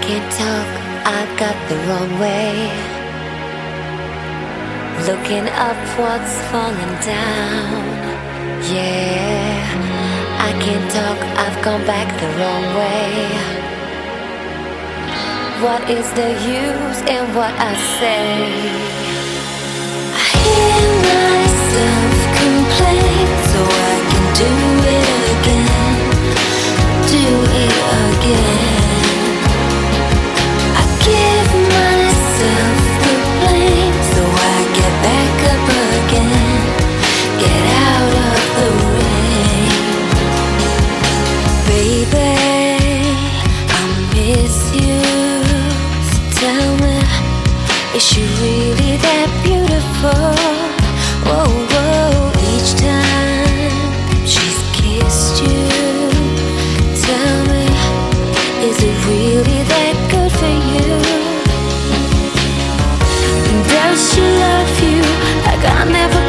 can't talk, I've got the wrong way. Looking up, what's falling down? Yeah, I can't talk, I've gone back the wrong way. What is the use in what I say? I hear myself complain, so I can do it again, do it again. I give myself the blame, so I get back up again, get out of the rain. Baby, I miss you, so tell me, is she really that beautiful? Whoa, whoa, each time she's kissed you, tell me, is it really that good for you? Does she love you like I never